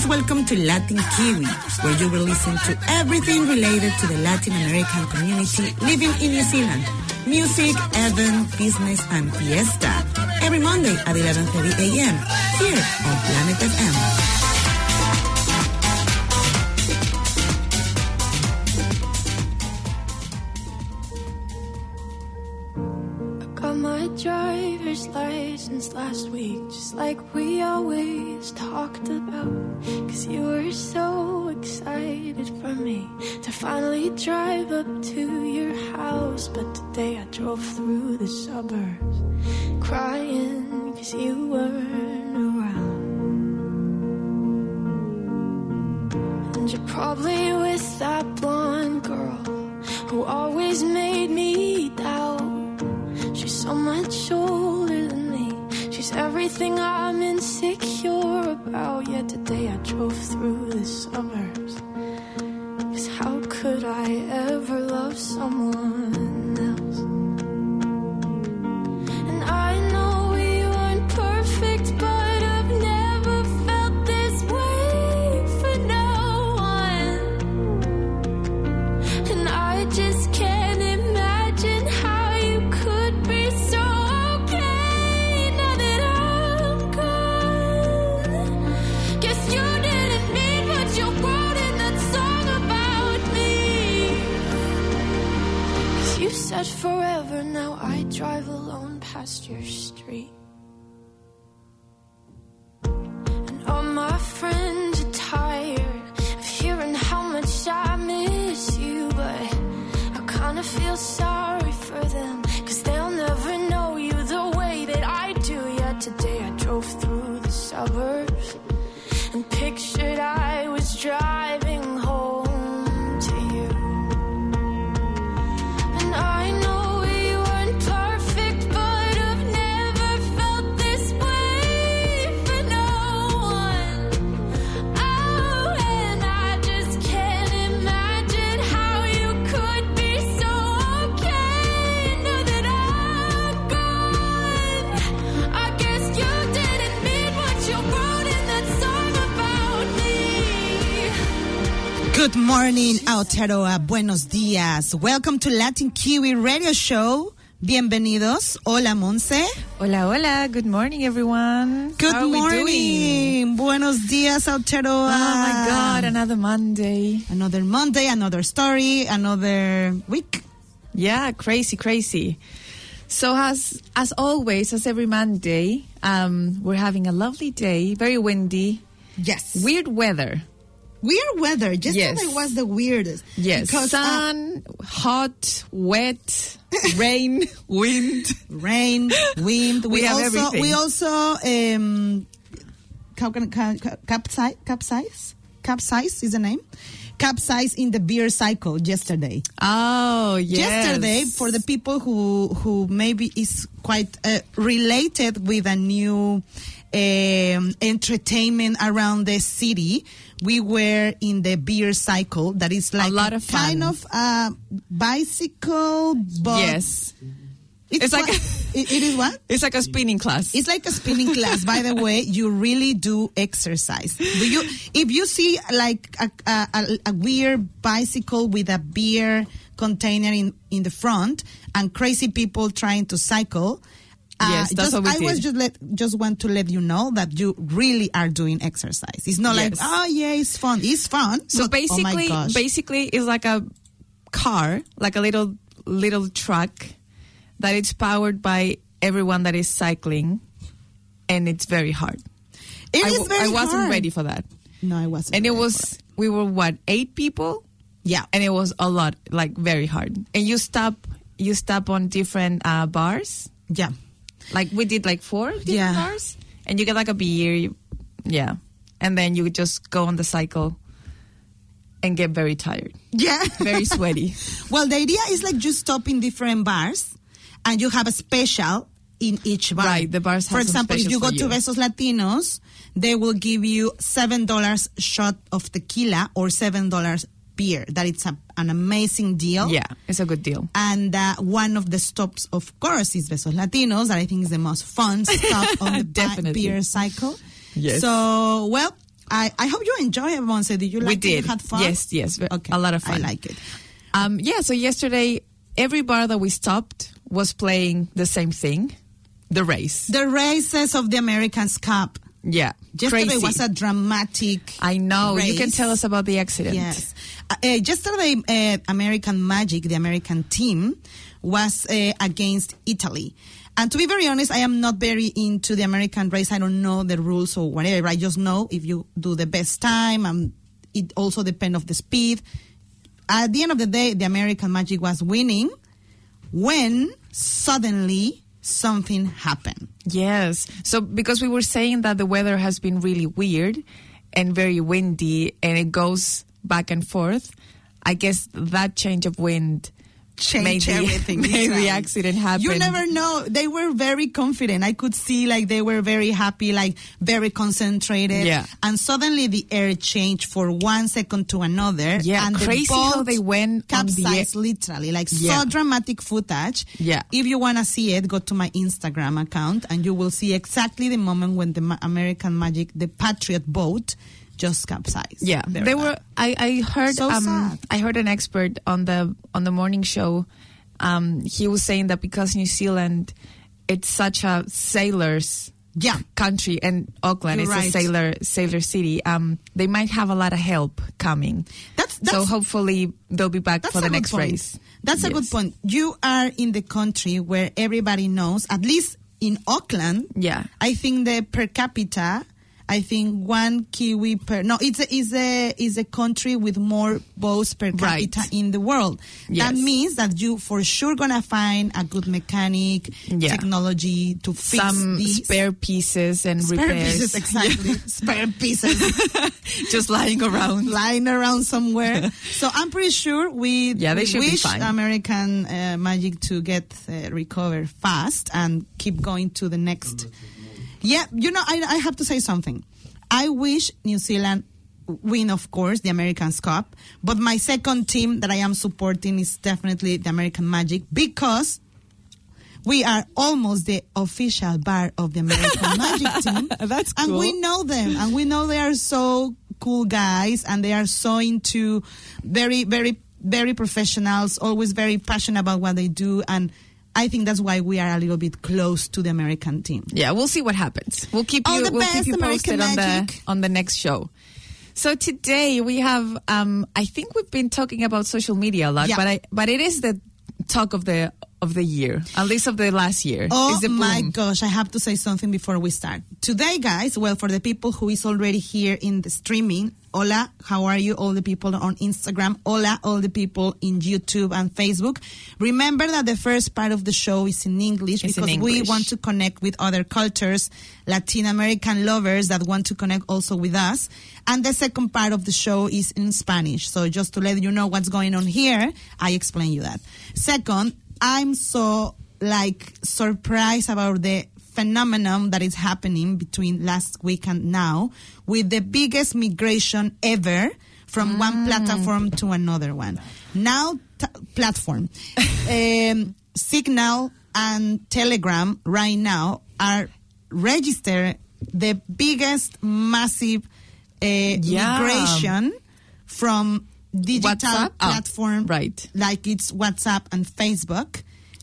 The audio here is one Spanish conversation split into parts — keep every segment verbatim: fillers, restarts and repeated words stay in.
welcome to Latin Kiwi, where you will listen to everything related to the Latin American community living in New Zealand. Music, event, business, and fiesta. Every Monday at eleven thirty a.m. here on Planet F M. Driver's license last week, just like we always talked about. Cause you were so excited for me to finally drive up to your house. But today I drove through the suburbs crying cause you weren't around. And you're probably with that blonde girl who always made me doubt. She's so much older than me. She's everything I'm insecure about. Yet today I drove through the suburbs. Cause how could I ever love someone else? And I know we weren't perfect, but I've never felt this way for no one. And I just can't imagine how said forever, now I drive alone past your street. And all my friends are tired of hearing how much I miss you, but I kinda feel sorry for them, cause they'll never know you the way that I do. Yet today I drove through the suburbs and pictured I was driving home. I know we weren't perfect, but I've never felt this way for no one. Oh, and I just can't imagine how you could be so okay now that I'm gone. I guess you didn't mean what you wrote in that song about me. Good morning, Aotearoa. Buenos días. Welcome to Latin Kiwi Radio Show. Bienvenidos. Hola, Monse. Hola, hola. Good morning, everyone. Good How are morning. we doing? Buenos días, Aotearoa. Oh, my God. Another Monday. Another Monday, another story, another week. Yeah, crazy, crazy. So as as always, as every Monday, um, we're having a lovely day, very windy. Yes. Weird weather. Weird weather. Yesterday Yes. was the weirdest. Yes. Because, sun, uh, hot, wet, rain, wind. Rain, wind. We, we have also, everything. We also, um, how can, can, capsize, capsize? Capsize is the name? Capsize in the beer cycle yesterday. Oh, yes. Yesterday, for the people who, who maybe is quite uh, related with a new um, entertainment around the city, we were in the beer cycle. That is like a lot of fun. Kind of a bicycle, but yes, it's, it's like what, a, it, it is what? It's like a spinning class. It's like a spinning class. By the way, you really do exercise. Do you? If you see like a, a, a weird bicycle with a beer container in, in the front and crazy people trying to cycle. Uh, yes, that's just, what we I did. was just let just want to let you know that you really are doing exercise. It's not Yes. like, oh yeah, it's fun. It's fun. So but, basically, oh my gosh. basically, it's like a car, like a little little truck that it's powered by everyone that is cycling, and it's very hard. It I, is w- very I wasn't hard. ready for that. No, I wasn't. And it ready was, for it. we were what, eight people? Yeah. And it was a lot, like very hard. And you stop, you stop on different uh, bars. Yeah. Like we did like four different Yeah. bars. And you get like a beer. You, yeah. And then you just go on the cycle and get very tired. Yeah. Very sweaty. Well, the idea is like you stop in different bars and you have a special in each bar. Right, the bars have For some example, if specials you go for to you. Besos Latinos, they will give you seven dollars shot of tequila or seven dollars beer. That it's a, an amazing deal. Yeah, it's a good deal. And uh, one of the stops, of course, is Besos Latinos. That I think is the most fun stop on the bi- Definitely. beer cycle. Yes. So, well, I, I hope you enjoy it, Monse. Did you like we it? did. You had fun? Yes, yes. Okay. A lot of fun. I like it. Um, yeah, so yesterday, every bar that we stopped was playing the same thing, the race. The races of the America's Cup. Yeah, Yesterday crazy. was a dramatic I know. race. You can tell us about the accident. Yes. Uh, uh, yesterday, uh, American Magic, the American team, was uh, against Italy. And to be very honest, I am not very into the American race. I don't know the rules or whatever. I just know if you do the best time, and it also depends on the speed. At the end of the day, the American Magic was winning when suddenly something happened. Yes. So because we were saying that the weather has been really weird and very windy and it goes back and forth, I guess that change of wind Change made the, everything. made the Exactly. accident happen. You never know. They were very confident. I could see like they were very happy, like very concentrated. Yeah. And suddenly the air changed for one second to another. Yeah, and crazy the boat how they went on the capsized literally. Like Yeah. so dramatic footage. Yeah. If you want to see it, go to my Instagram account and you will see exactly the moment when the Ma- American Magic, the Patriot boat, just capsized. Yeah, Very they bad. were. I, I heard. So um, sad. I heard an expert on the on the morning show. Um, he was saying that because New Zealand, it's such a sailors Yeah. country, and Auckland You're is right. a sailor sailor city. Um, they might have a lot of help coming. That's, that's so hopefully they'll be back That's for the a good next point. race. That's a good Yes. point. You are in the country where everybody knows, at least in Auckland, Yeah. I think the per capita, I think one Kiwi per, no, it's a, is a, is a country with more boats per capita Right. in the world. Yes. That means that you for sure gonna find a good mechanic, Yeah. technology to fix Some these. spare pieces and Spare repairs. pieces, exactly. Spare pieces. Just lying around. Lying around somewhere. So I'm pretty sure we, Yeah, they we should be wish fine. American uh, Magic to get uh, recovered fast and keep going to the next. Yeah, you know, I, I have to say something. I wish New Zealand win, of course, the American's Cup, but my second team that I am supporting is definitely the American Magic because we are almost the official bar of the American Magic team. That's And cool. we know them, and we know they are so cool guys, and they are so into very, very, very professionals, always very passionate about what they do, and I think that's why we are a little bit close to the American team. Yeah, we'll see what happens. We'll keep All you. the We'll best, keep you American posted on the Magic. on the next show. So today we have. Um, I think we've been talking about social media a lot, Yeah. but I but it is the talk of the of the year, at least of the last year. Oh is the my boom. gosh, I have to say something before we start. Today, guys, well, for the people who is already here in the streaming, hola, how are you? All the people on Instagram, hola, all the people in YouTube and Facebook. Remember that the first part of the show is in English It's in because we English. want to connect with other cultures, Latin American lovers that want to connect also with us. And the second part of the show is in Spanish. So just to let you know what's going on here, I explain you that. Second, I'm so like surprised about the phenomenon that is happening between last week and now with the biggest migration ever from one platform to another one. Now, t- platform. um, Signal and Telegram right now are registered the biggest massive uh, Yeah. migration from digital WhatsApp? Oh, platform right. like it's WhatsApp and Facebook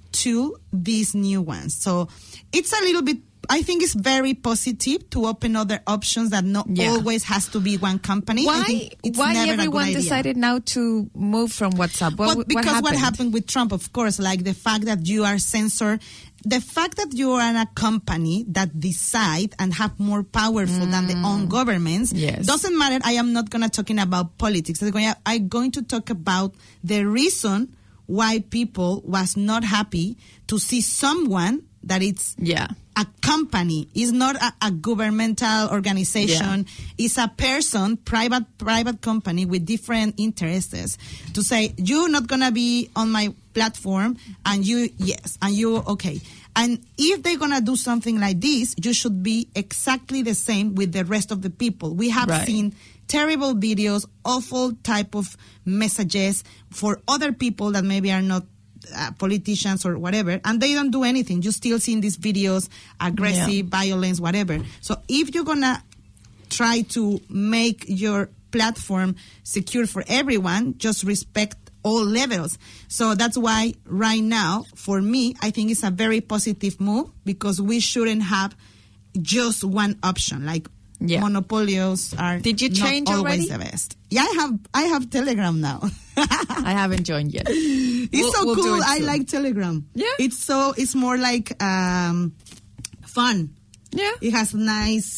to these new ones. So it's a little bit, I think it's very positive to open other options that not Yeah. always has to be one company. I Why? think it's Why never a good everyone idea. decided now to move from WhatsApp? What, Well, what because happened? what happened with Trump, of course, like the fact that you are censored, the fact that you are a company that decide and have more powerful than the own governments, Yes. doesn't matter. I am not going to talking about politics. I'm going, I'm going to talk about the reason why people was not happy to see someone that it's Yeah. a company, is not a, a governmental organization, is a person, private private company with different interests, to say you're not gonna be on my platform and you yes and you okay. And if they're gonna do something like this, you should be exactly the same with the rest of the people. We have Right. seen terrible videos, awful type of messages for other people that maybe are not uh, politicians or whatever, and they don't do anything. You still seeing these videos, aggressive, Yeah. violence, whatever. So if you're gonna try to make your platform secure for everyone, just respect all levels. So that's why right now, for me, I think it's a very positive move because we shouldn't have just one option. Like Yeah. monopolios are Did you change not always already? the best. Yeah, I have I have Telegram now. I haven't joined yet. It's We'll- so we'll do cool. it I soon. like Telegram. Yeah? It's so it's more like um fun. Yeah. It has nice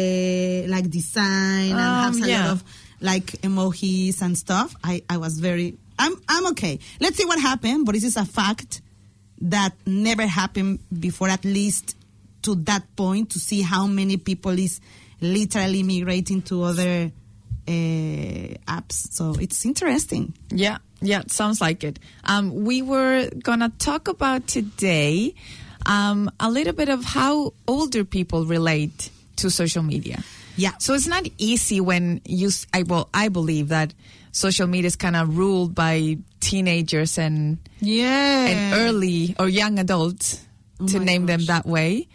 uh, like design and Um, has a yeah. lot of like emojis and stuff. I, I was very I'm I'm okay. Let's see what happened, but this is a fact that never happened before, at least to that point, to see how many people is literally migrating to other uh, apps. So it's interesting. Yeah, yeah, sounds like it. Um, we were gonna talk about today um, a little bit of how older people relate to social media. Yeah. So it's not easy when you. s- I well, I believe that social media is kind of ruled by teenagers and Yeah. and early or young adults, Oh to my name them gosh. that way.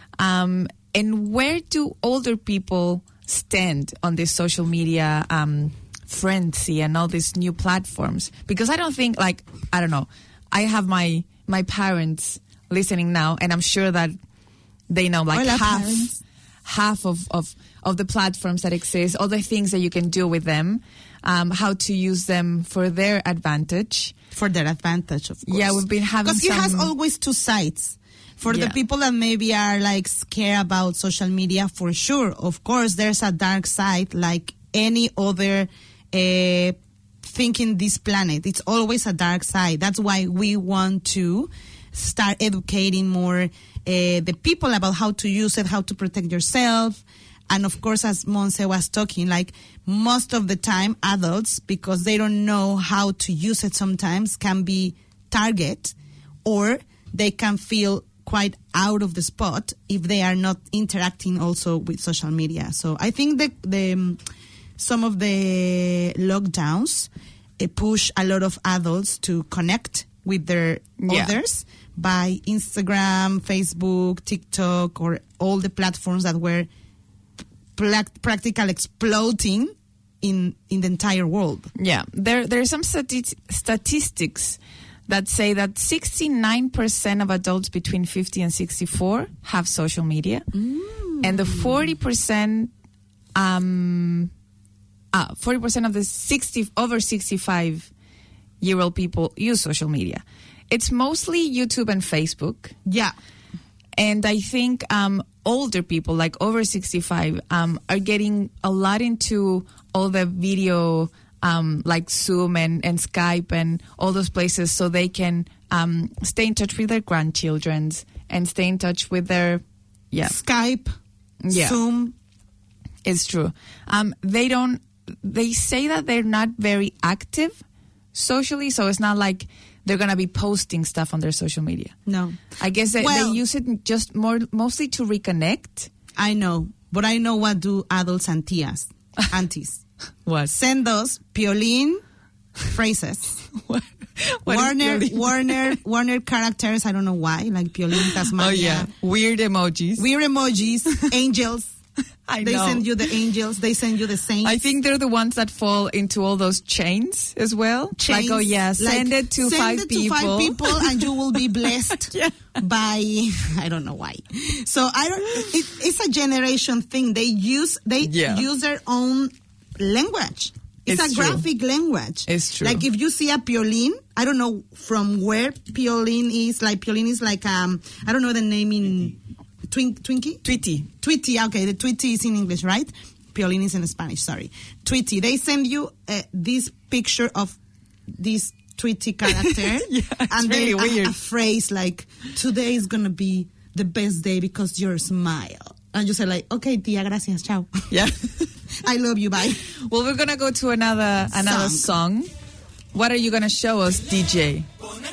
Um, and where do older people stand on this social media um, frenzy and all these new platforms? Because I don't think, like, I don't know, I have my my parents listening now, and I'm sure that they know like Hola, half parents. half of, of, of the platforms that exist, all the things that you can do with them, um, how to use them for their advantage. For their advantage, of course. Yeah, we've been having Because it has some- always two sides. For Yeah. the people that maybe are like scared about social media, for sure, of course, there's a dark side like any other uh, thing in this planet. It's always a dark side. That's why we want to start educating more uh, the people about how to use it, how to protect yourself. And of course, as Monse was talking, like most of the time, adults, because they don't know how to use it sometimes, can be target, or they can feel quite out of the spot if they are not interacting also with social media. So I think that the um, some of the lockdowns uh, push a lot of adults to connect with their Yeah. others by Instagram, Facebook, TikTok, or all the platforms that were pla- practical exploding in in the entire world. Yeah, there there are some stati- statistics that say that sixty-nine percent of adults between fifty and sixty-four have social media, and the forty percent, um, ah, forty percent of the sixty over sixty-five year old people use social media. It's mostly YouTube and Facebook. Yeah. And I think um, older people, like over sixty-five, um, are getting a lot into all the video, um, like Zoom and, and Skype and all those places, so they can um, stay in touch with their grandchildren and stay in touch with their, yeah, Skype, Yeah. Zoom. it's true. Um, they don't, they say that they're not very active socially, so it's not like they're going to be posting stuff on their social media. No. I guess that Well- they use it just more, mostly to reconnect. I know, but I know what do adults and tias, aunties. What? Send us Piolín phrases. What? What is Warner, Piolín? Warner, Warner characters. I don't know why, like Piolín, Tasmania. Oh yeah, weird emojis. Weird emojis, angels. I They know. send you the angels. They send you the saints. I think they're the ones that fall into all those chains as well. Chains, like, oh yeah, send like, it to send five it people. to five people, and you will be blessed Yeah. by I don't know why. So I don't. It, it's a generation thing. They use they Yeah. use their own language. It's, It's a true. graphic language. It's true. Like if you see a Piolín, I don't know from where Piolín is. Like Piolín is like um I don't know the name in Twink, Twinkie. Tweety. Tweety, okay, the Tweety is in English, right? Piolín is in Spanish, sorry. Tweety, they send you uh, this picture of this Tweety character. Yeah, it's and really then a- weird. A, phrase like, today is going to be the best day because your smile. And you say like, okay, tia, gracias, ciao. Yeah. I love you, bye. Well, we're gonna go to another another song. What are you gonna show us, D J?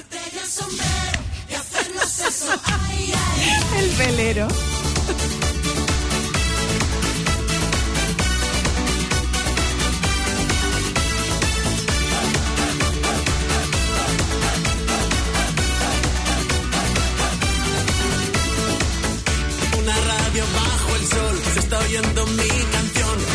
El velero. Una radio bajo el sol, se está oyendo mi canción.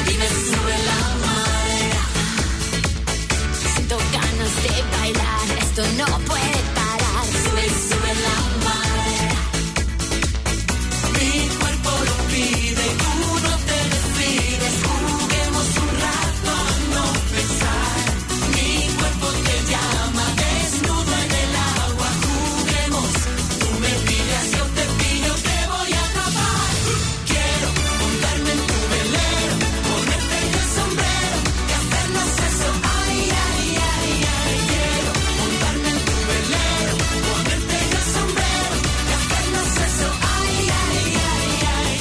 no puede parar. Sube, sube la marea. Mi cuerpo lo pide, tú no te decides. Juguemos un rato a no pensar. Mi cuerpo te llama, desnudo en el agua. Juguemos, tú me pillas, yo te pillo, te voy a atrapar. Quiero montarme en tu velero, ponerte el sombrero y hacernos eso. Ay, ay, ay, ay. Quiero montarme en tu velero, ponerte el sombrero y hacernos eso. Ay, ay, ay, ay.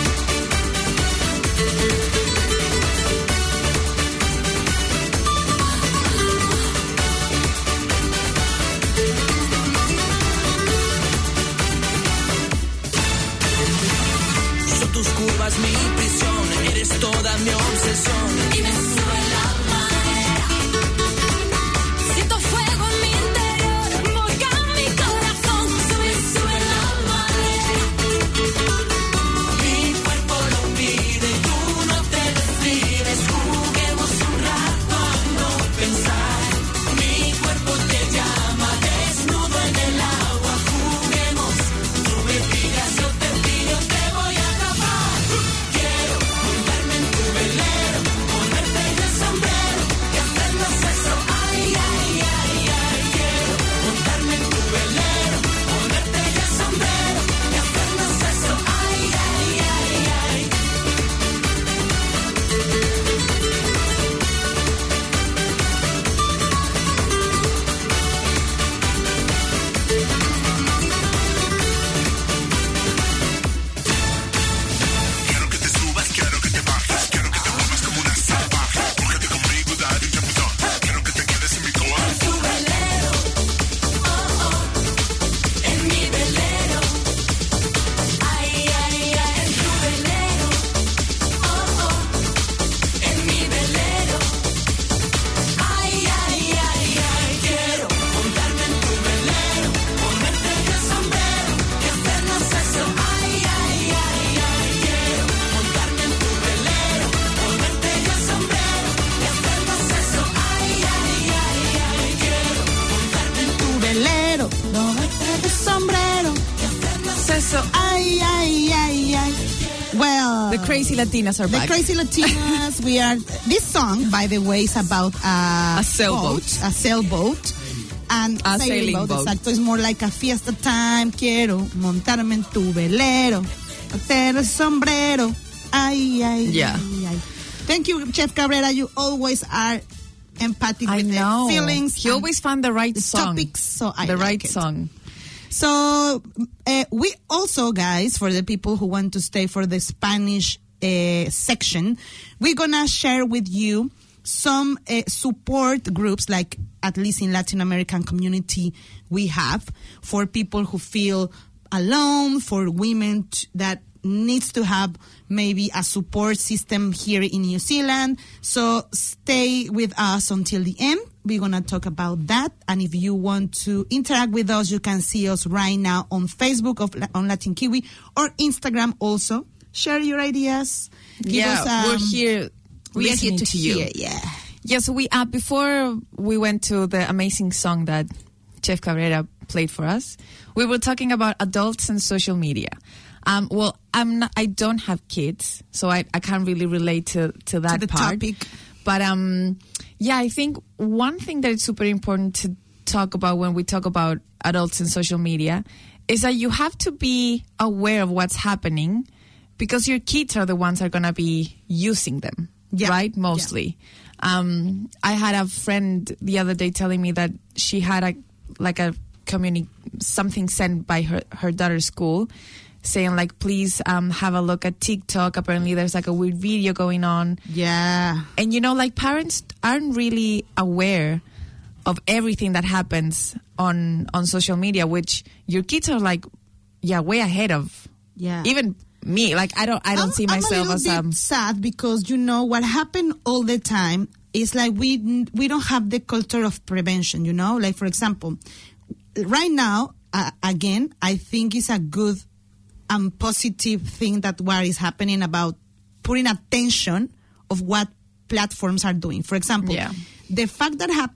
Son tus curvas mi prisión, eres toda mi obsesión. Y me sube la marea. Siento fuego en mi interior, moja mi corazón. Sube, sube la marea. Mi cuerpo lo pide, tú no te decides. Juguemos un rato a no pensar. Mi cuerpo te llama, desnudo en el agua. Juguemos, tú me pillas, yo te pillo, te voy a atrapar. Quiero montarme en tu velero, ponerte el sombrero y hacernos eso. Ay, ay, ay, ay. Quiero montarme en tu velero, ponerte el sombrero y hacernos eso. Ay, ay, ay, ay. Quiero que te subas, quiero que te bajes, quiero que te muevas como una salvaje. Búscate conmigo, dale un chapuzón. Quiero que te quedes en mi corazón. Tu velero, oh, oh, en mi velero. Ay, ay, ay, en tu velero, oh, oh, en mi velero. Ay, ay, ay, ay, quiero montarme en tu velero, ponerte el sombrero y hacernos eso. Ay, ay, ay, ay, quiero montarme en tu velero, ponerte el sombrero y hacernos eso. Ay, ay, ay, ay, quiero montarme en tu velero, ponerte el sombrero. So, Ay, ay, ay, ay. Well, the Crazy Latinas are The back. Crazy Latinas, we are. This song, by the way, is about a, A sailboat. boat, a sailboat, and A sailing boat. Exacto, it's more like a fiesta time. Quiero montarme en tu velero, hacer el sombrero. Ay, ay, Yeah. ay, ay. Thank you, Chef Cabrera. You always are empathic I with know. the feelings. He and always found the right the song. topics, so I the like right it. song. So uh, we also, guys, for the people who want to stay for the Spanish uh, section, we're gonna share with you some uh, support groups, like at least in Latin American community we have, for people who feel alone, for women t- that needs to have maybe a support system here in New Zealand. So stay with us until the end. We're going to talk about that. And if you want to interact with us, you can see us right now on Facebook, of, on Latin Kiwi, or Instagram also. Share your ideas. Give yeah, us, um, we're here we are listening here to, to you. hear, yeah. Yeah, so we uh, before we went to the amazing song that Chef Cabrera played for us, we were talking about adults and social media. Um, well, I'm not, I don't have kids, so I, I can't really relate to, to that the part. topic. But um, yeah, I think one thing that is super important to talk about when we talk about adults and social media is that you have to be aware of what's happening, because your kids are the ones that are going to be using them, Yeah. right? Mostly. Um, I had a friend the other day telling me that she had a like a community something sent by her, her daughter's school saying like, please um, have a look at TikTok. Apparently there's like a weird video going on. Yeah. And, you know, like parents aren't really aware of everything that happens on on social media, which your kids are like, yeah, way ahead of. Yeah. Even me. Like, I don't I don't I'm, see I'm myself a as little um. bit sad because, you know, what happened all the time is like we we don't have the culture of prevention, you know? Like, for example, right now, uh, again, I think it's a good and positive thing that what is happening about putting attention of what platforms are doing. For example, Yeah. the fact that happened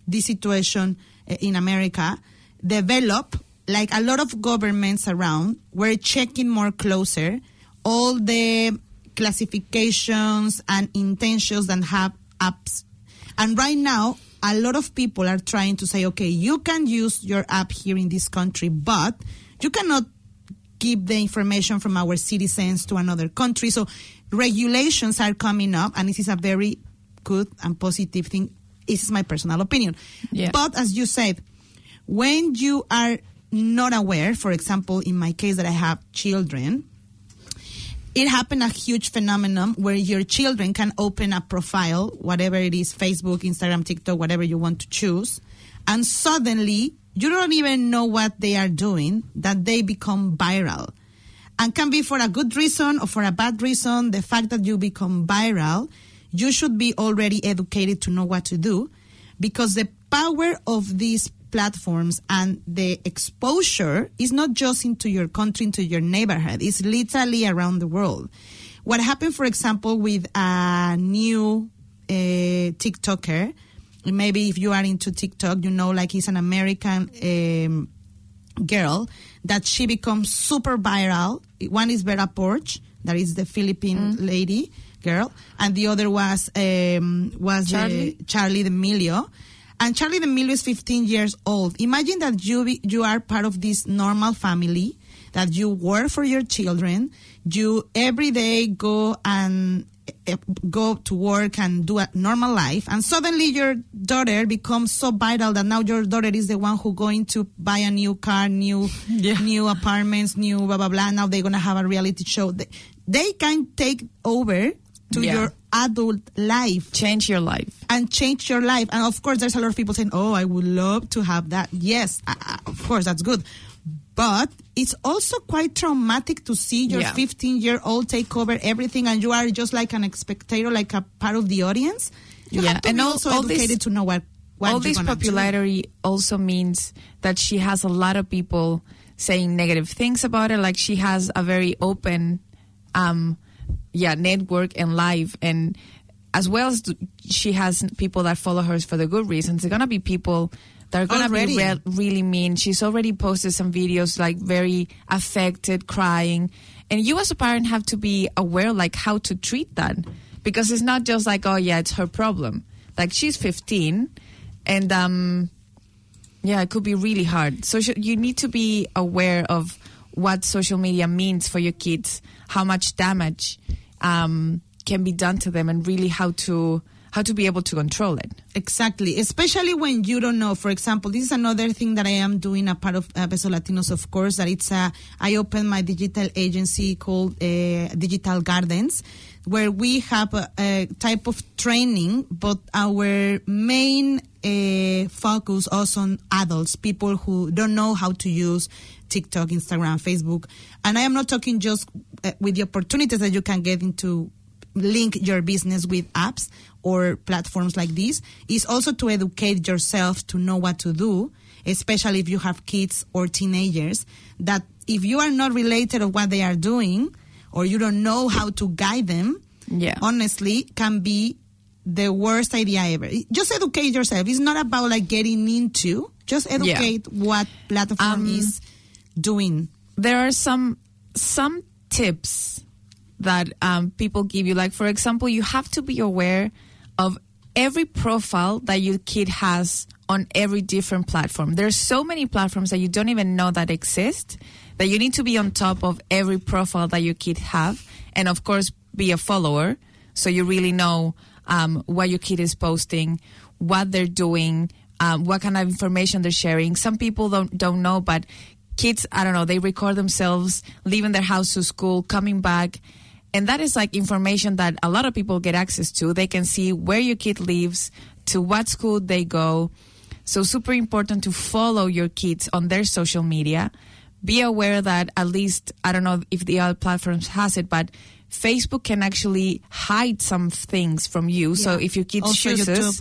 this situation uh, in America develop, like a lot of governments around were checking more closer all the classifications and intentions that have apps. And right now, a lot of people are trying to say, okay, you can use your app here in this country, but you cannot give the information from our citizens to another country. So regulations are coming up, and this is a very good and positive thing. This is my personal opinion. Yeah. But as you said, when you are not aware, for example, in my case that I have children, it happened a huge phenomenon where your children can open a profile, whatever it is, Facebook, Instagram, TikTok, whatever you want to choose, and suddenly you don't even know what they are doing, that they become viral. And can be for a good reason or for a bad reason. The fact that you become viral, you should be already educated to know what to do, because the power of these platforms and the exposure is not just into your country, into your neighborhood. It's literally around the world. What happened, for example, with a new uh, TikToker, maybe if you are into TikTok, you know, like he's an American um, girl, that she becomes super viral. One is Vera Porch, that is the Philippine mm. lady girl, and the other was um, was Charlie? Uh, Charlie D'Amelio. And Charlie D'Amelio is fifteen years old. Imagine that you be, you are part of this normal family, that you work for your children, you every day go and uh, go to work and do a normal life, and suddenly your daughter becomes so viral that now your daughter is the one who going to buy a new car, new Yeah. new apartments, new blah blah blah. Now they're gonna have a reality show. They, they can take over to Yeah. your adult life. Change your life. And change your life. And of course, there's a lot of people saying, oh, I would love to have that. Yes, uh, uh, of course, that's good. But it's also quite traumatic to see your Yeah. fifteen-year-old take over everything, and you are just like an spectator, like a part of the audience. You Yeah, have to and be all- also all educated this- to know what, what All you're this gonna do. popularity also means that she has a lot of people saying negative things about her. Like, she has a very open, um, yeah, network and life, and as well as th- she has people that follow her for the good reasons. There are gonna be people that are gonna Already. be re- really mean. She's already posted some videos like very affected, crying, and you as a parent have to be aware like how to treat that, because it's not just like, oh yeah, it's her problem. Like, she's fifteen, and um, yeah, it could be really hard. So sh- you need to be aware of what social media means for your kids, how much damage um, can be done to them, and really how to how to be able to control it. Exactly, especially when you don't know. For example, this is another thing that I am doing, a part of uh, Beso Latinos, of course, that it's a, I opened my digital agency called uh, Digital Gardens, where we have a, a type of training, but our main uh, focus also on adults, people who don't know how to use TikTok, Instagram, Facebook. And I am not talking just uh, with the opportunities that you can get into link your business with apps or platforms like this. Is also to educate yourself to know what to do, especially if you have kids or teenagers, that if you are not related of what they are doing, or you don't know how to guide them, Yeah. honestly, can be the worst idea ever. Just educate yourself. It's not about like getting into, just educate what platform Um, is doing. There are some some tips that um, people give you. Like, for example, you have to be aware of every profile that your kid has on every different platform. There's so many platforms that you don't even know that exist, that you need to be on top of every profile that your kid have, and of course be a follower, so you really know um, what your kid is posting, what they're doing, um, what kind of information they're sharing. Some people don't don't know, but kids, I don't know, they record themselves leaving their house to school, coming back. And that is like information that a lot of people get access to. They can see where your kid lives, to what school they go. So super important to follow your kids on their social media. Be aware that at least, I don't know if the other platforms has it, but Facebook can actually hide some things from you. So Yeah. if your kid Also chooses, YouTube.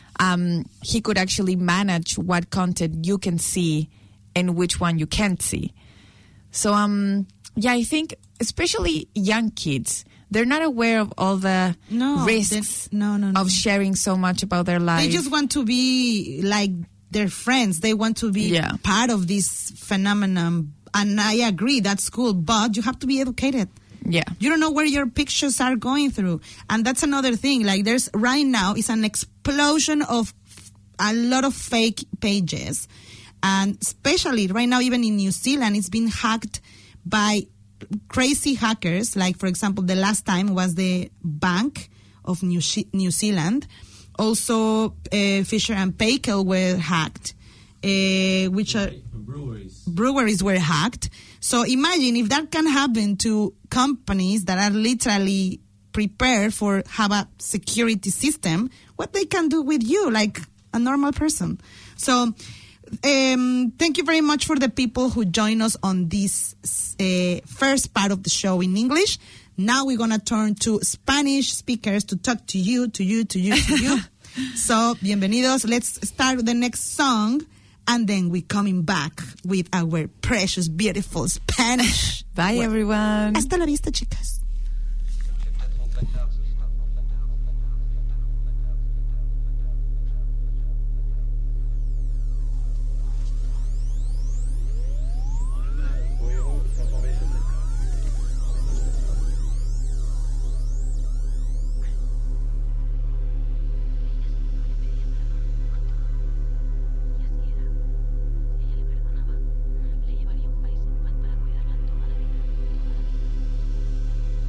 um, he could actually manage what content you can see and which one you can't see. So, um, yeah, I think especially young kids, they're not aware of all the No, risks they- no, no, no. of sharing so much about their life. They just want to be like their friends. They want to be Yeah. part of this phenomenon. And I agree, that's cool, but you have to be educated. yeah. You don't know where your pictures are going through. And that's another thing. Like there's right now is an explosion of a lot of fake pages. And especially right now, even in New Zealand, it's been hacked by crazy hackers. Like, for example, the last time was the Bank of New, She- New Zealand. Also, uh, Fisher and Paykel were hacked, uh, which are breweries. breweries were hacked. So imagine if that can happen to companies that are literally prepared for have a security system, what they can do with you, like a normal person. So um, thank you very much for the people who join us on this uh, first part of the show in English. Now we're going to turn to Spanish speakers to talk to you, to you, to you, to you. So, bienvenidos. Let's start with the next song. And then we're coming back with our precious, beautiful Spanish. Bye, everyone. Hasta la vista, chicas. Le llevaría a un país en paz para cuidarla toda la vida, toda la vida.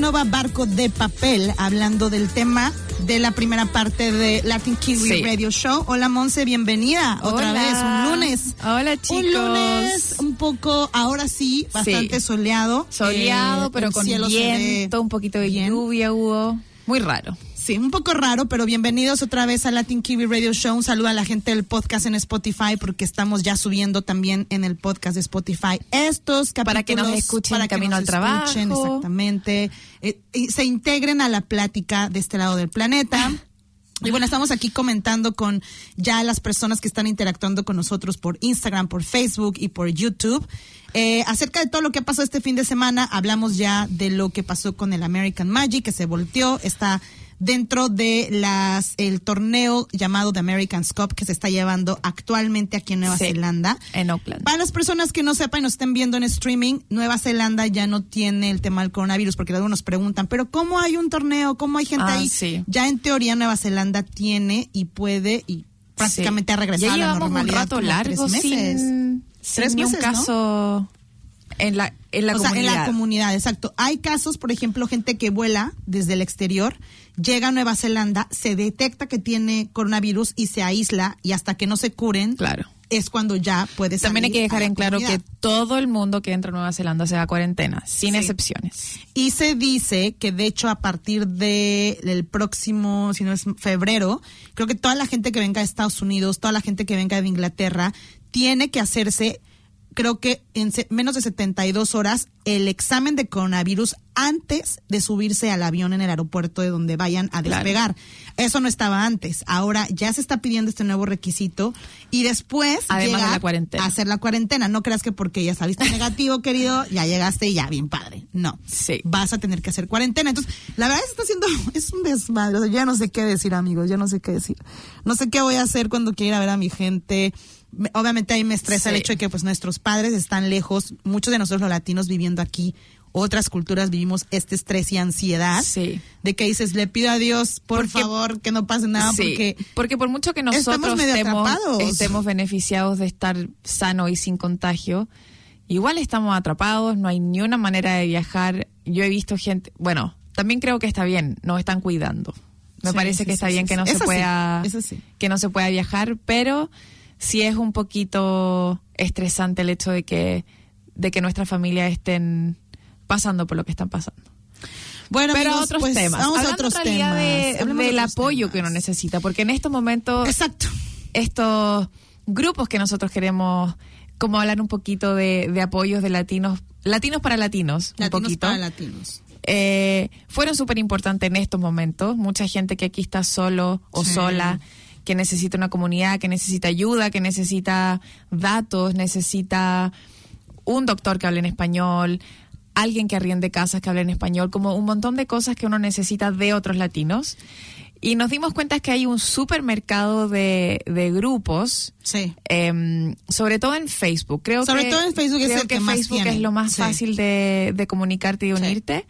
Casanova Barco de Papel, hablando del tema de la primera parte de Latin Kiwi Sí. Radio Show. Hola, Monse, bienvenida otra Hola. vez, un lunes. Hola, chicos. Un lunes un poco, ahora sí, bastante Sí. soleado. Soleado, Eh, pero el con cielo se ve viento, un poquito de bien. lluvia hubo. Muy raro. Sí, un poco raro, pero bienvenidos otra vez a Latin Kiwi Radio Show. Un saludo a la gente del podcast en Spotify, porque estamos ya subiendo también en el podcast de Spotify estos capítulos. Para que nos escuchen para que camino nos al trabajo. escuchen, exactamente. Eh, y se integren a la plática de este lado del planeta. Y bueno, estamos aquí comentando con ya las personas que están interactuando con nosotros por Instagram, por Facebook y por YouTube. Eh, acerca de todo lo que pasó este fin de semana, hablamos ya de lo que pasó con el American Magic, que se volteó, está dentro de las el torneo llamado The American's Cup, que se está llevando actualmente aquí en Nueva Sí, Zelanda. en Auckland. Para las personas que no sepan y nos estén viendo en streaming, Nueva Zelanda ya no tiene el tema del coronavirus, porque luego nos preguntan, pero ¿cómo hay un torneo? ¿Cómo hay gente Ah, ahí? sí. Ya en teoría Nueva Zelanda tiene y puede y prácticamente Sí. ha regresado Ya a la llevamos normalidad un rato como largo tres meses. sin, Tres sin ni un meses, ¿no? caso en la, en la o sea, comunidad. en la comunidad, exacto. Hay casos, por ejemplo, gente que vuela desde el exterior, llega a Nueva Zelanda, se detecta que tiene coronavirus y se aísla, y hasta que no se curen, Claro. es cuando ya puede salir. También hay que dejar a la en claro comunidad. que todo el mundo que entra a Nueva Zelanda se va a cuarentena, sin Sí. excepciones. Y se dice que, de hecho, a partir de el próximo, si no es febrero, creo que toda la gente que venga de Estados Unidos, toda la gente que venga de Inglaterra, tiene que hacerse, creo que en se- menos de setenta y dos horas, el examen de coronavirus antes de subirse al avión en el aeropuerto de donde vayan a Claro. despegar. Eso no estaba antes. Ahora ya se está pidiendo este nuevo requisito, y después Además de llegar la cuarentena. a hacer la cuarentena. No creas que porque ya saliste negativo, querido, ya llegaste y ya bien padre. No. Sí. Vas a tener que hacer cuarentena. Entonces, la verdad es que está haciendo, es un desmadre. O sea, ya no sé qué decir, amigos, ya no sé qué decir. No sé qué voy a hacer cuando quiera ir a ver a mi gente. Me- Obviamente ahí me estresa Sí. el hecho de que pues nuestros padres están lejos, muchos de nosotros los latinos viviendo aquí, otras culturas vivimos este estrés y ansiedad. Sí. De que dices, le pido a Dios, por Porque- favor, que no pase nada, Sí, porque porque por mucho que estamos nosotros medio estemos, atrapados. estemos beneficiados de estar sano y sin contagio, igual estamos atrapados, no hay ni una manera de viajar. Yo he visto gente, bueno, también creo que está bien, nos están cuidando. Me Sí, parece sí, que está sí, bien sí, que sí. no Eso se sí, pueda eso sí. que no se pueda viajar, pero sí es un poquito estresante el hecho de que de que nuestras familias estén pasando por lo que están pasando. bueno, Pero amigos, otros pues, temas. vamos a Hablando otros en realidad temas. de- Hablemos de del otros apoyo temas. que uno necesita, porque en estos momentos Exacto. estos grupos que nosotros queremos como hablar un poquito de, de apoyos de latinos, latinos para latinos, un Latinos poquito. para latinos. Eh, fueron súper importantes en estos momentos. Mucha gente que aquí está solo o Sí. sola, que necesita una comunidad, que necesita ayuda, que necesita datos, necesita un doctor que hable en español, alguien que arriende casas que hable en español, como un montón de cosas que uno necesita de otros latinos. Y nos dimos cuenta que hay un supermercado de, de grupos, Sí. eh, sobre todo en Facebook. Creo Sobre que, todo en Facebook es creo el que que más Facebook tiene. es lo más Sí. fácil de, de comunicarte y Sí. unirte.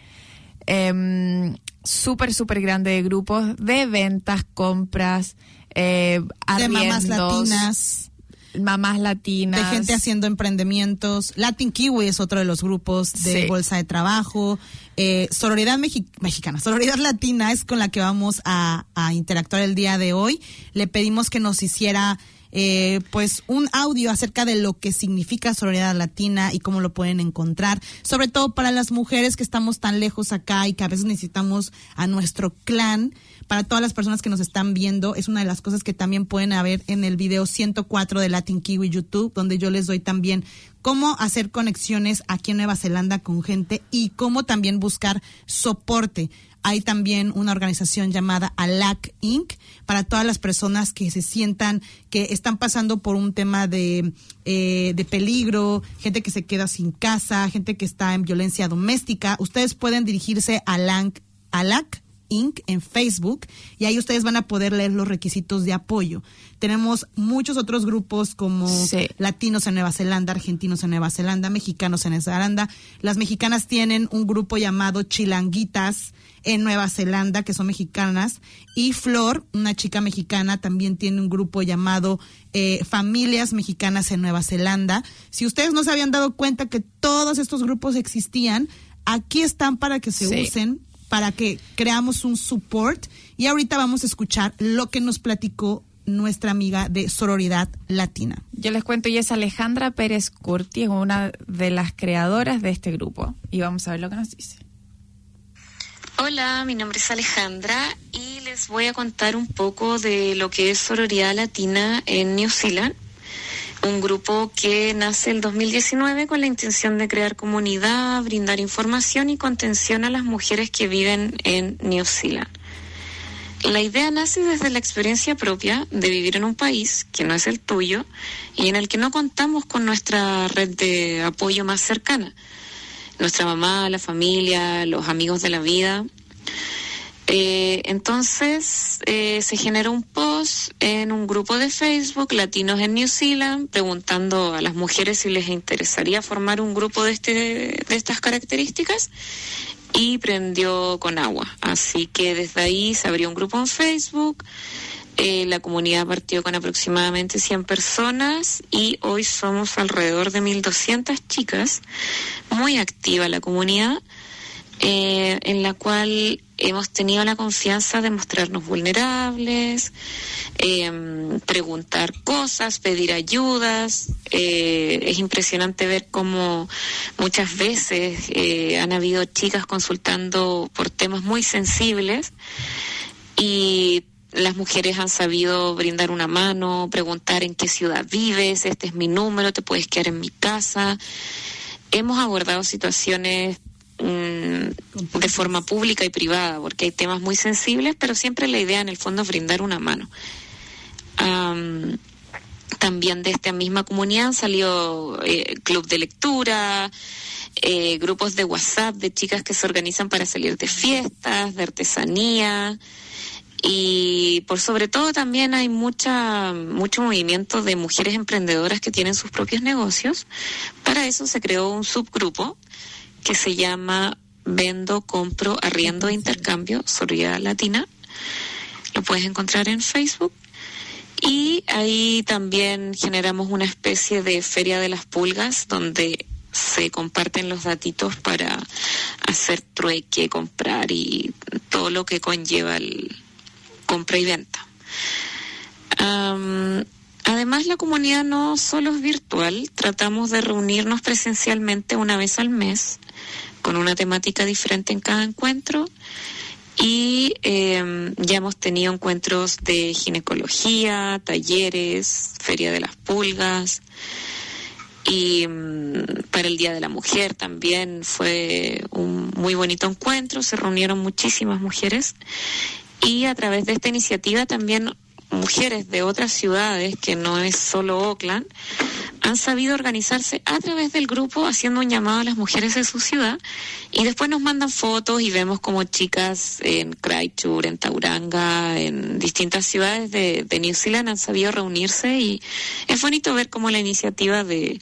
Eh, súper, súper grande de grupos de ventas, compras, eh, De mamás arriendos, latinas, mamás latinas. de gente haciendo emprendimientos. Latin Kiwi es otro de los grupos de Sí. bolsa de trabajo. Eh, Sororidad Mexi- Mexicana, Sororidad Latina es con la que vamos a, a interactuar el día de hoy. Le pedimos que nos hiciera eh, pues un audio acerca de lo que significa Sororidad Latina y cómo lo pueden encontrar, sobre todo para las mujeres que estamos tan lejos acá y que a veces necesitamos a nuestro clan. Para todas las personas que nos están viendo, es una de las cosas que también pueden ver en el video ciento cuatro de Latin Kiwi YouTube, donde yo les doy también cómo hacer conexiones aquí en Nueva Zelanda con gente y cómo también buscar soporte. Hay también una organización llamada A L A C Incorporated para todas las personas que se sientan que están pasando por un tema de, eh, de peligro, gente que se queda sin casa, gente que está en violencia doméstica. Ustedes pueden dirigirse a A L A C Incorporated en Facebook, y ahí ustedes van a poder leer los requisitos de apoyo. Tenemos muchos otros grupos como Sí. latinos en Nueva Zelanda, argentinos en Nueva Zelanda, mexicanos en Nueva Zelanda. Las mexicanas tienen un grupo llamado Chilanguitas en Nueva Zelanda, que son mexicanas, y Flor, una chica mexicana, también tiene un grupo llamado eh, Familias Mexicanas en Nueva Zelanda. Si ustedes no se habían dado cuenta que todos estos grupos existían, aquí están para que se Sí. usen para que creamos un support. Y ahorita vamos a escuchar lo que nos platicó nuestra amiga de Sororidad Latina. Yo les cuento, ella es Alejandra Pérez Curti, es una de las creadoras de este grupo. Y vamos a ver lo que nos dice. Hola, mi nombre es Alejandra y les voy a contar un poco de lo que es Sororidad Latina en New Zealand, un grupo que nace en dos mil diecinueve con la intención de crear comunidad, brindar información y contención a las mujeres que viven en New Zealand. La idea nace desde la experiencia propia de vivir en un país que no es el tuyo y en el que no contamos con nuestra red de apoyo más cercana. Nuestra mamá, la familia, los amigos de la vida. Eh, entonces eh, se generó un post en un grupo de Facebook, Latinos en New Zealand, preguntando a las mujeres si les interesaría formar un grupo de, este, de estas características, y prendió con agua. Así que desde ahí se abrió un grupo en Facebook. Eh, la comunidad partió con aproximadamente cien personas y hoy somos alrededor de mil doscientas chicas. Muy activa la comunidad, eh, en la cual hemos tenido la confianza de mostrarnos vulnerables, eh, preguntar cosas, pedir ayudas. Eh, es impresionante ver cómo muchas veces eh, han habido chicas consultando por temas muy sensibles y las mujeres han sabido brindar una mano, preguntar en qué ciudad vives, este es mi número, te puedes quedar en mi casa. Hemos abordado situaciones mmm, de forma pública y privada, porque hay temas muy sensibles, pero siempre la idea en el fondo es brindar una mano. Um, también de esta misma comunidad han salido eh, club de lectura, eh, grupos de WhatsApp de chicas que se organizan para salir de fiestas, de artesanía. Y por sobre todo también hay mucha mucho movimiento de mujeres emprendedoras que tienen sus propios negocios. Para eso se creó un subgrupo que se llama Vendo, Compro, Arriendo e Intercambio, Sororidad Latina. Lo puedes encontrar en Facebook. Y ahí también generamos una especie de feria de las pulgas donde se comparten los datitos para hacer trueque, comprar y todo lo que conlleva el compra y venta. Um, además, la comunidad no solo es virtual, tratamos de reunirnos presencialmente una vez al mes con una temática diferente en cada encuentro y eh, ya hemos tenido encuentros de ginecología, talleres, feria de las pulgas y um, para el Día de la Mujer también fue un muy bonito encuentro, se reunieron muchísimas mujeres. Y a través de esta iniciativa también mujeres de otras ciudades, que no es solo Auckland, han sabido organizarse a través del grupo haciendo un llamado a las mujeres de su ciudad y después nos mandan fotos y vemos como chicas en Christchurch, en Tauranga, en distintas ciudades de, de New Zealand han sabido reunirse y es bonito ver como la iniciativa de,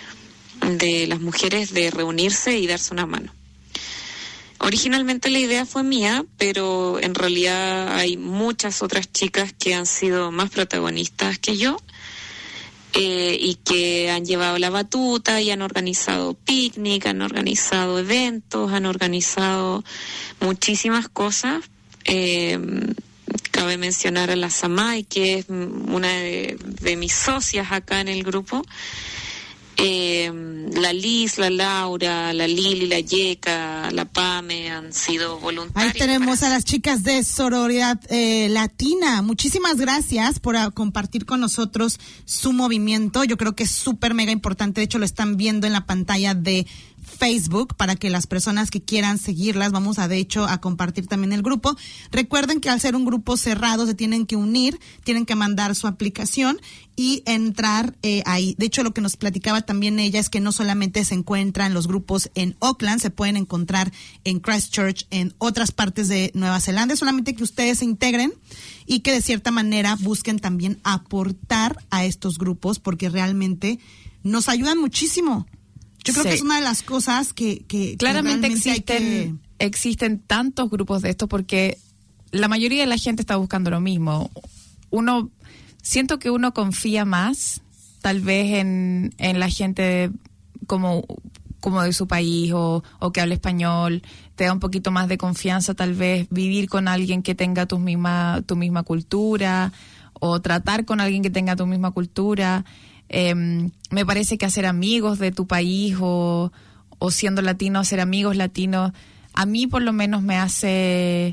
de las mujeres de reunirse y darse una mano. Originalmente la idea fue mía, pero en realidad hay muchas otras chicas que han sido más protagonistas que yo eh, y que han llevado la batuta y han organizado picnic, han organizado eventos, han organizado muchísimas cosas. Eh, cabe mencionar a la Samay, que es una de, de mis socias acá en el grupo. Eh, la Liz, la Laura, la Lili, la Yeca, la Pame han sido voluntarias. Ahí tenemos para... a las chicas de Sororidad eh, Latina. Muchísimas gracias por uh, compartir con nosotros su movimiento. Yo creo que es súper mega importante. De hecho, lo están viendo en la pantalla de Facebook para que las personas que quieran seguirlas, vamos a de hecho a compartir también el grupo. Recuerden que al ser un grupo cerrado se tienen que unir, tienen que mandar su aplicación y entrar eh, ahí. De hecho, lo que nos platicaba también ella es que no solamente se encuentran los grupos en Auckland, se pueden encontrar en Christchurch, en otras partes de Nueva Zelanda, es solamente que ustedes se integren y que de cierta manera busquen también aportar a estos grupos porque realmente nos ayudan muchísimo. Yo creo sí. que es una de las cosas que, que claramente que existen que... existen tantos grupos de esto porque la mayoría de la gente está buscando lo mismo. Uno siento que uno confía más tal vez en, en la gente como como de su país o, o que hable español, te da un poquito más de confianza tal vez vivir con alguien que tenga tu misma, tu misma cultura o tratar con alguien que tenga tu misma cultura. Eh, me parece que hacer amigos de tu país o, o siendo latino, hacer amigos latinos, a mí por lo menos me hace,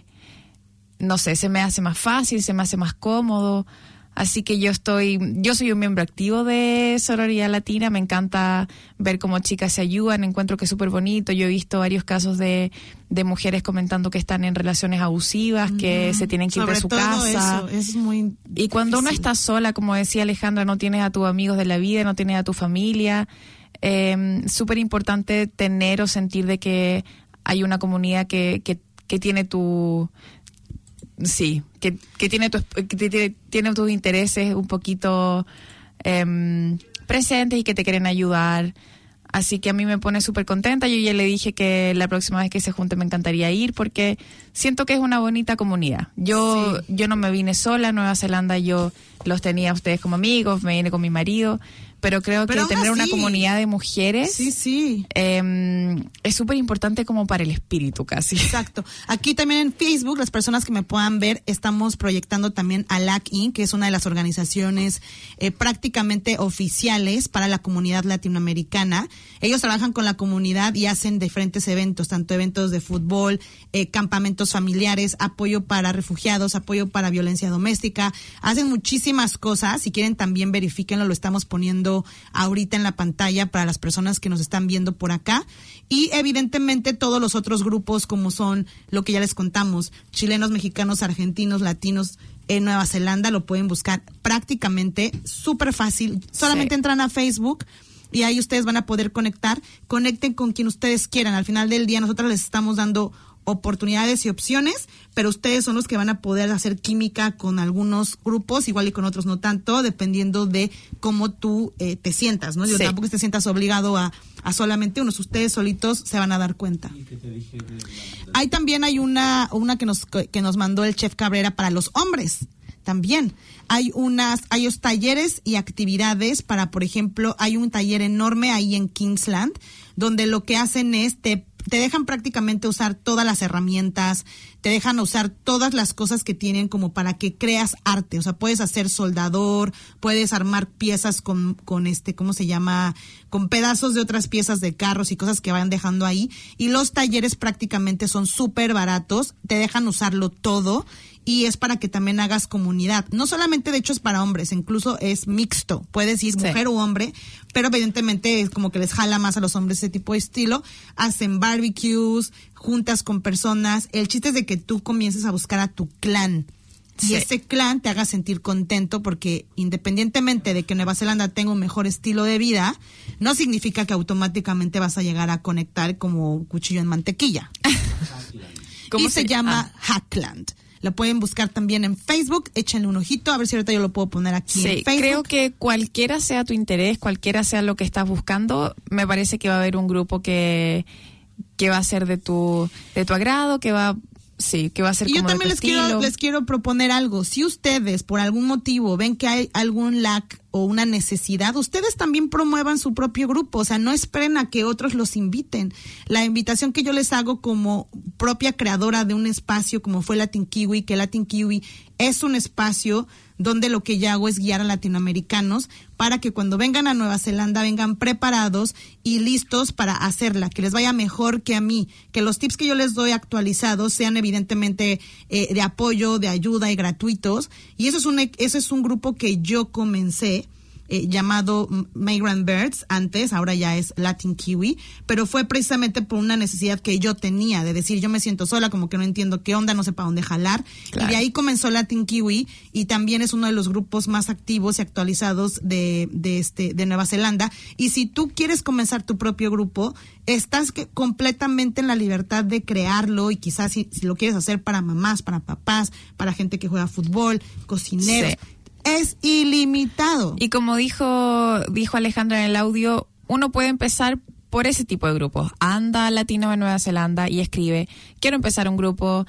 no sé, se me hace más fácil, se me hace más cómodo. Así que yo estoy, yo soy un miembro activo de Sororidad Latina, me encanta ver cómo chicas se ayudan, encuentro que es súper bonito. Yo he visto varios casos de, de mujeres comentando que están en relaciones abusivas, uh-huh. que se tienen que ir Sobre de su todo casa. Eso, es muy y cuando difícil. uno está sola, como decía Alejandra, no tienes a tus amigos de la vida, no tienes a tu familia, eh, súper importante tener o sentir de que hay una comunidad que, que, que tiene tu... Sí, que, que, tiene, tu, que tiene, tiene tus intereses un poquito eh, presentes y que te quieren ayudar. Así que a mí me pone súper contenta. Yo ya le dije que la próxima vez que se junte me encantaría ir porque siento que es una bonita comunidad. Yo, sí. yo no me vine sola a Nueva Zelanda, yo los tenía a ustedes como amigos, me vine con mi marido. Pero creo Pero que tener así, una comunidad de mujeres sí, sí. Eh, es súper importante como para el espíritu casi. Exacto. Aquí también en Facebook, las personas que me puedan ver, estamos proyectando también a L A C incorporated, que es una de las organizaciones eh, prácticamente oficiales para la comunidad latinoamericana. Ellos trabajan con la comunidad y hacen diferentes eventos, tanto eventos de fútbol, eh, campamentos familiares, apoyo para refugiados, apoyo para violencia doméstica. Hacen muchísimas cosas. Si quieren también verifíquenlo, lo estamos poniendo ahorita en la pantalla para las personas que nos están viendo por acá. Y evidentemente todos los otros grupos como son lo que ya les contamos, chilenos, mexicanos, argentinos, latinos en Nueva Zelanda, lo pueden buscar prácticamente súper fácil. Solamente Sí. entran a Facebook y ahí ustedes van a poder conectar. Conecten con quien ustedes quieran. Al final del día nosotros les estamos dando oportunidades y opciones, pero ustedes son los que van a poder hacer química con algunos grupos, igual y con otros no tanto, dependiendo de cómo tú eh, te sientas, ¿no? Yo Sí. tampoco te sientas obligado a, a solamente unos, ustedes solitos se van a dar cuenta. Ahí también hay una, una que nos, que nos mandó el chef Cabrera para los hombres. También hay unas, hay unos talleres y actividades para, por ejemplo, hay un taller enorme ahí en Kingsland, donde lo que hacen es te te dejan prácticamente usar todas las herramientas, te dejan usar todas las cosas que tienen como para que creas arte. O sea, puedes hacer soldador, puedes armar piezas con, con este, ¿cómo se llama? Con pedazos de otras piezas de carros y cosas que van dejando ahí. Y los talleres prácticamente son súper baratos, te dejan usarlo todo. Y es para que también hagas comunidad. No solamente, de hecho, es para hombres, incluso es mixto. Puedes ir Sí. mujer u hombre, pero evidentemente es como que les jala más a los hombres ese tipo de estilo. Hacen barbecues, juntas con personas. El chiste es de que tú comiences a buscar a tu clan. Y Sí. ese clan te haga sentir contento porque independientemente de que Nueva Zelanda tenga un mejor estilo de vida, no significa que automáticamente vas a llegar a conectar como cuchillo en mantequilla. ¿Cómo Y se, se- llama ah. Hackland. Lo pueden buscar también en Facebook, échenle un ojito, a ver si ahorita yo lo puedo poner aquí Sí, en Facebook. creo que cualquiera sea tu interés, cualquiera sea lo que estás buscando, me parece que va a haber un grupo que, que va a ser de tu, de tu agrado, que va, sí, que va a ser Y yo como de también tu les quiero, estilo. les quiero proponer algo. Si ustedes por algún motivo ven que hay algún lack o una necesidad, ustedes también promuevan su propio grupo. O sea, no esperen a que otros los inviten. La invitación que yo les hago como propia creadora de un espacio como fue Latin Kiwi, que Latin Kiwi es un espacio donde lo que yo hago es guiar a latinoamericanos para que cuando vengan a Nueva Zelanda vengan preparados y listos para hacerla, que les vaya mejor que a mí, que los tips que yo les doy actualizados sean evidentemente eh, de apoyo, de ayuda y gratuitos. Y eso es un, eso es un grupo que yo comencé. Eh, llamado Migrant Birds antes, ahora ya es Latin Kiwi, pero fue precisamente por una necesidad que yo tenía de decir, yo me siento sola, como que no entiendo qué onda, no sé para dónde jalar, Claro. y de ahí comenzó Latin Kiwi y también es uno de los grupos más activos y actualizados de, de este de Nueva Zelanda. Y si tú quieres comenzar tu propio grupo, estás que, completamente en la libertad de crearlo, y quizás si, si lo quieres hacer para mamás, para papás, para gente que juega fútbol, cocineros, Sí. es ilimitado. Y como dijo, dijo Alejandra en el audio, uno puede empezar por ese tipo de grupos. Anda a Latino de Nueva Zelanda y escribe, quiero empezar un grupo que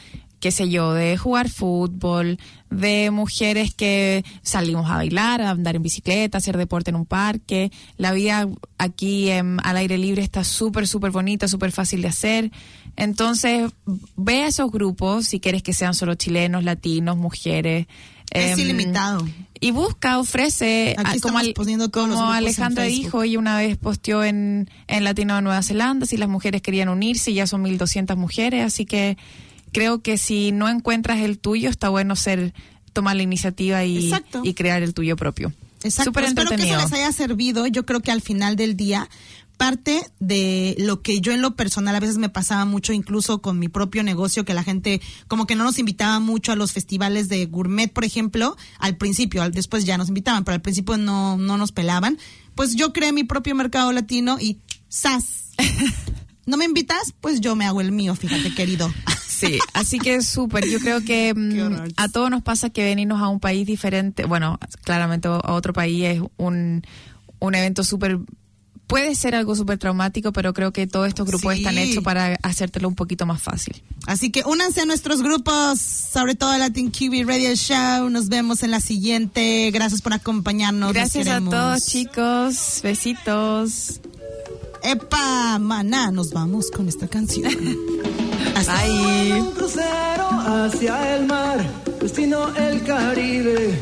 qué sé yo, de jugar fútbol, de mujeres que salimos a bailar, a andar en bicicleta, hacer deporte en un parque. La vida aquí eh, al aire libre está súper, súper bonita, súper fácil de hacer. Entonces, ve a esos grupos, si quieres que sean solo chilenos, latinos, mujeres. Es eh, ilimitado. Y busca, ofrece, Aquí a- como, estamos al- poniendo todos los como grupos en Alejandra Facebook. dijo, ella una vez posteó en, en Latino de Nueva Zelanda, si las mujeres querían unirse, ya son mil doscientas mujeres, así que creo que si no encuentras el tuyo, está bueno ser tomar la iniciativa y, Exacto. y crear el tuyo propio. Exacto. Súper Espero que entretenido. eso les haya servido. Yo creo que al final del día, parte de lo que yo en lo personal a veces me pasaba mucho, incluso con mi propio negocio, que la gente como que no nos invitaba mucho a los festivales de gourmet, por ejemplo, al principio, al- después ya nos invitaban, pero al principio no, no nos pelaban. Pues yo creé mi propio mercado latino y ¡zas! ¿No me invitas? Pues yo me hago el mío, fíjate, querido. Sí, así que es súper. Yo creo que mm, Qué horror. a todos nos pasa que venirnos a un país diferente, bueno, claramente a otro país es un, un evento súper, puede ser algo súper traumático, pero creo que todos estos grupos Sí. están hechos para hacértelo un poquito más fácil. Así que únanse a nuestros grupos, sobre todo Latin Q B Radio Show. Nos vemos en la siguiente. Gracias por acompañarnos. Los Gracias a queremos. todos, chicos. Besitos. Epa, maná, nos vamos con esta canción. Hasta Bye. Un crucero hacia el mar, destino el Caribe.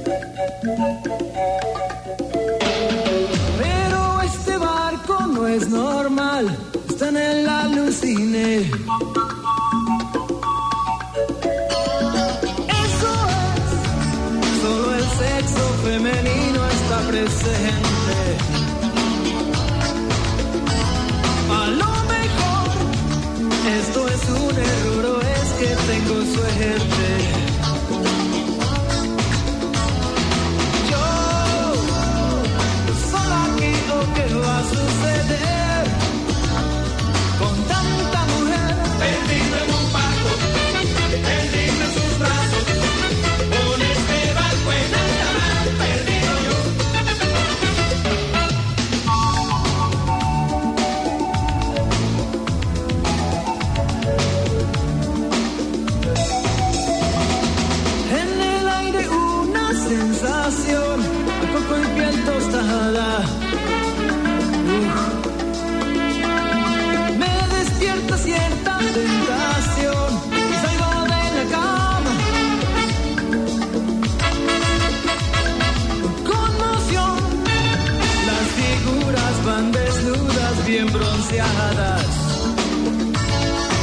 Pero este barco no es normal, está en el alucine. Eso es, solo el sexo femenino está presente. A lo mejor esto es un error o es que tengo suerte. Yo, solo aquí o qué va a suceder con tanta mujer perdido en un barco, perdido en sus brazos, con este barco en alta mar, perdido yo. En el aire una sensación, a coco y piel tostada. Uf. Me despierta cierta tentación y salgo de la cama. Con conmoción, las figuras van desnudas, bien bronceadas.